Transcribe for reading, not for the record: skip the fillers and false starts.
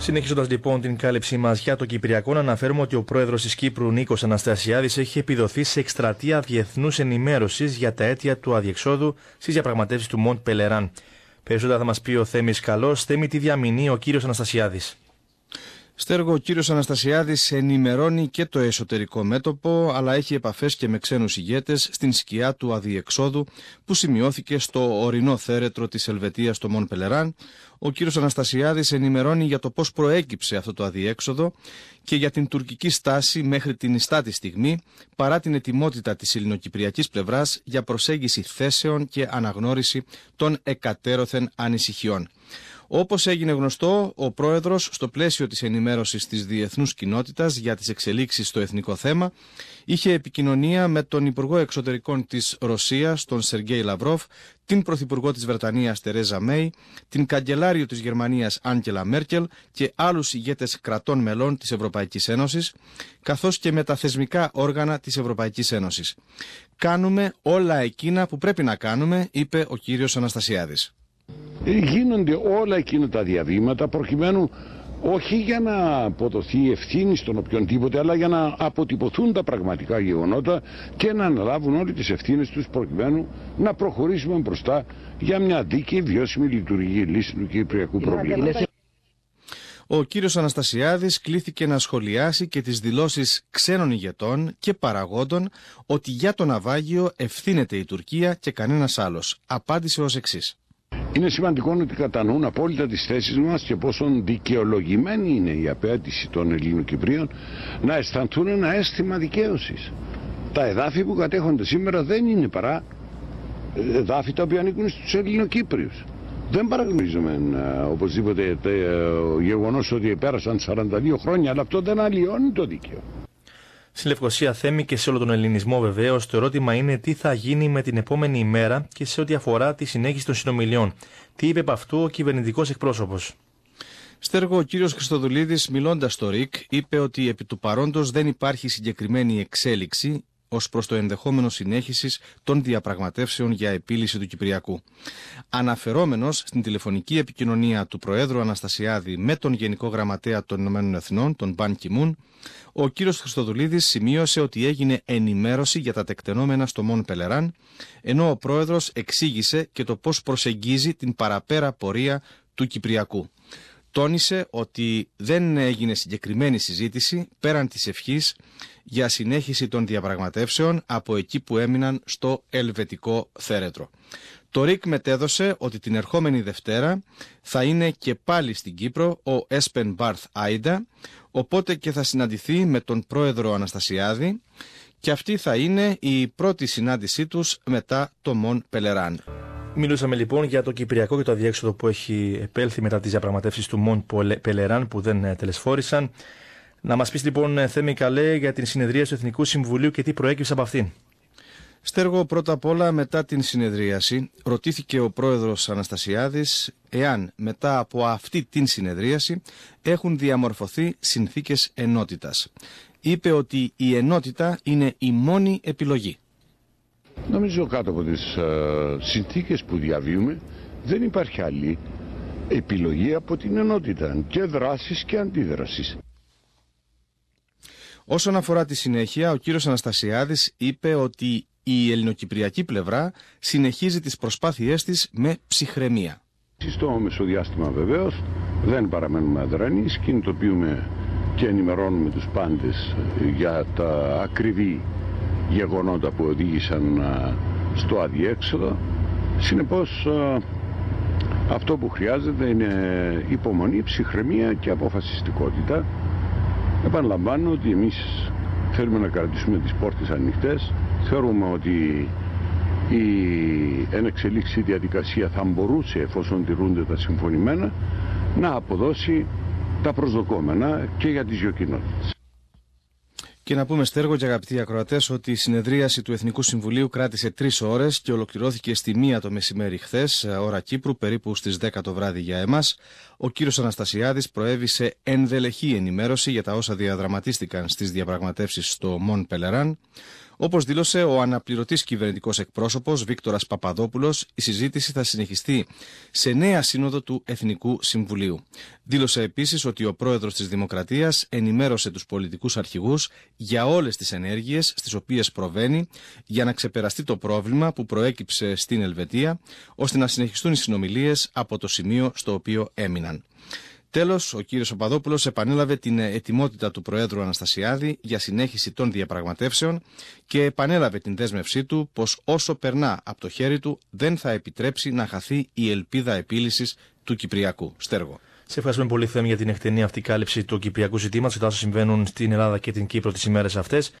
Συνεχίζοντας λοιπόν την κάλυψή μας για το Κυπριακό, να αναφέρουμε ότι ο πρόεδρος της Κύπρου, Νίκος Αναστασιάδης, έχει επιδοθεί σε εκστρατεία διεθνούς ενημέρωσης για τα αίτια του αδιεξόδου στις διαπραγματεύσεις του Μοντ Πελεράν. Περισσότερα θα μας πει ο Θέμης Καλός. Θέμη, τι διαμηνεί ο κύριος Αναστασιάδης? Στέργο, ο κύριος Αναστασιάδης ενημερώνει και το εσωτερικό μέτωπο, αλλά έχει επαφές και με ξένους ηγέτες στην σκιά του αδιεξόδου που σημειώθηκε στο ορεινό θέρετρο της Ελβετίας στο Μον Πελεράν. Ο κύριος Αναστασιάδης ενημερώνει για το πώς προέκυψε αυτό το αδιέξοδο και για την τουρκική στάση μέχρι την ιστάτη στιγμή, παρά την ετοιμότητα της ελληνοκυπριακής πλευράς για προσέγγιση θέσεων και αναγνώριση των εκατέρωθεν ανησυχιών. Όπως έγινε γνωστό, ο πρόεδρος, στο πλαίσιο της ενημέρωσης της διεθνούς κοινότητας για τις εξελίξεις στο εθνικό θέμα, είχε επικοινωνία με τον Υπουργό Εξωτερικών της Ρωσίας, τον Σεργέη Λαυρόφ, την Πρωθυπουργό της Βρετανίας Τερέζα Μέη, την Καγκελάριο της Γερμανίας Άγγελα Μέρκελ και άλλους ηγέτες κρατών μελών της Ευρωπαϊκής Ένωσης, καθώς και με τα θεσμικά όργανα της Ευρωπαϊκής Ένωσης. «Κάνουμε όλα εκείνα που πρέπει να κάνουμε», είπε ο κύριος Αναστασιάδης. Γίνονται όλα εκείνα τα διαβήματα προκειμένου όχι για να αποδοθεί ευθύνη στον οποιονδήποτε, αλλά για να αποτυπωθούν τα πραγματικά γεγονότα και να αναλάβουν όλοι τις ευθύνες τους προκειμένου να προχωρήσουμε μπροστά για μια δίκαιη, βιώσιμη λειτουργική λύση του κυπριακού προβλήματος. Ο κύριος Αναστασιάδης κλήθηκε να σχολιάσει και τις δηλώσεις ξένων ηγετών και παραγόντων ότι για το ναυάγιο ευθύνεται η Τουρκία και κανένας άλλος. Απάντησε ως εξής. Είναι σημαντικό ότι κατανοούν απόλυτα τις θέσεις μας και πόσο δικαιολογημένη είναι η απέτηση των Ελληνοκυπρίων να αισθανθούν ένα αίσθημα δικαίωσης. Τα εδάφη που κατέχονται σήμερα δεν είναι παρά εδάφη τα οποία ανήκουν στους Ελληνοκύπριους. Δεν παραγνωρίζουμε οπωσδήποτε το γεγονός ότι πέρασαν 42 χρόνια, αλλά αυτό δεν αλλοιώνει το δίκαιο. Στην Λευκοσία, Θέμη, και σε όλο τον ελληνισμό βεβαίως, το ερώτημα είναι τι θα γίνει με την επόμενη ημέρα και σε ό,τι αφορά τη συνέχιση των συνομιλιών. Τι είπε από αυτού ο κυβερνητικός εκπρόσωπος? Στέργο, ο κύριος Χριστοδουλίδης, μιλώντας στο ΡΙΚ, είπε ότι επί του παρόντος δεν υπάρχει συγκεκριμένη εξέλιξη ως προς το ενδεχόμενο συνέχισης των διαπραγματεύσεων για επίλυση του Κυπριακού. Αναφερόμενος στην τηλεφωνική επικοινωνία του Προέδρου Αναστασιάδη με τον Γενικό Γραμματέα των Ηνωμένων Εθνών, τον Μπαν Κι Μουν, ο κύριος Χριστοδουλίδης σημείωσε ότι έγινε ενημέρωση για τα τεκτενόμενα στο Μον Πελεράν, ενώ ο Πρόεδρος εξήγησε και το πώς προσεγγίζει την παραπέρα πορεία του Κυπριακού. Τόνισε ότι δεν έγινε συγκεκριμένη συζήτηση πέραν της ευχής για συνέχιση των διαπραγματεύσεων από εκεί που έμειναν στο ελβετικό θέρετρο. Το ΡΙΚ μετέδωσε ότι την ερχόμενη Δευτέρα θα είναι και πάλι στην Κύπρο ο Έσπεν Μπάρθ Άιντα, οπότε και θα συναντηθεί με τον πρόεδρο Αναστασιάδη και αυτή θα είναι η πρώτη συνάντησή τους μετά το Μον Πελεράν. Μιλούσαμε λοιπόν για το Κυπριακό και το αδιέξοδο που έχει επέλθει μετά τις διαπραγματεύσεις του Μον Πελεράν που δεν τελεσφόρησαν. Να μας πεις λοιπόν, Θέμη Καλέ, για την συνεδρίαση του Εθνικού Συμβουλίου και τι προέκυψε από αυτήν. Στέργο, πρώτα απ' όλα μετά την συνεδρίαση ρωτήθηκε ο πρόεδρος Αναστασιάδης εάν μετά από αυτή την συνεδρίαση έχουν διαμορφωθεί συνθήκες ενότητας. Είπε ότι η ενότητα είναι η μόνη επιλογή. Νομίζω κάτω από τις συνθήκες που διαβίουμε δεν υπάρχει άλλη επιλογή από την ενότητα και δράσης και αντίδρασης. Όσον αφορά τη συνέχεια, ο κύριος Αναστασιάδης είπε ότι η ελληνοκυπριακή πλευρά συνεχίζει τις προσπάθειές της με ψυχραιμία. Στο μεσοδιάστημα βεβαίως δεν παραμένουμε αδρανείς, κινητοποιούμε και ενημερώνουμε τους πάντες για τα ακριβή γεγονότα που οδήγησαν στο αδιέξοδο. Συνεπώς αυτό που χρειάζεται είναι υπομονή, ψυχραιμία και αποφασιστικότητα. Επαναλαμβάνω ότι εμείς θέλουμε να κρατήσουμε τις πόρτες ανοιχτές. Θεωρούμε ότι η ενεξελίξη διαδικασία θα μπορούσε, εφόσον τηρούνται τα συμφωνημένα, να αποδώσει τα προσδοκόμενα και για τις δύο κοινότητες. Και να πούμε, Στέργο και αγαπητοί ακροατές, ότι η συνεδρίαση του Εθνικού Συμβουλίου κράτησε 3 ώρες και ολοκληρώθηκε στη 1 το μεσημέρι χθες, ώρα Κύπρου, περίπου στις 10 το βράδυ για εμάς. Ο κύριος Αναστασιάδης προέβησε ενδελεχή ενημέρωση για τα όσα διαδραματίστηκαν στις διαπραγματεύσεις στο Μον Πελεράν. Όπως δήλωσε ο αναπληρωτής κυβερνητικός εκπρόσωπος Βίκτορας Παπαδόπουλος, η συζήτηση θα συνεχιστεί σε νέα σύνοδο του Εθνικού Συμβουλίου. Δήλωσε επίσης ότι ο πρόεδρος της Δημοκρατίας ενημέρωσε τους πολιτικούς αρχηγούς για όλες τις ενέργειες στις οποίες προβαίνει για να ξεπεραστεί το πρόβλημα που προέκυψε στην Ελβετία, ώστε να συνεχιστούν οι συνομιλίες από το σημείο στο οποίο έμειναν. Τέλος, ο κύριος Παπαδόπουλος επανέλαβε την ετοιμότητα του Προέδρου Αναστασιάδη για συνέχιση των διαπραγματεύσεων και επανέλαβε την δέσμευσή του πως όσο περνά από το χέρι του δεν θα επιτρέψει να χαθεί η ελπίδα επίλυσης του Κυπριακού. Στέργο. Σε ευχαριστούμε πολύ, Θέμη, για την εκτενή αυτή κάλυψη του κυπριακού ζητήματος και τα όσα συμβαίνουν στην Ελλάδα και την Κύπρο τις ημέρες αυτές.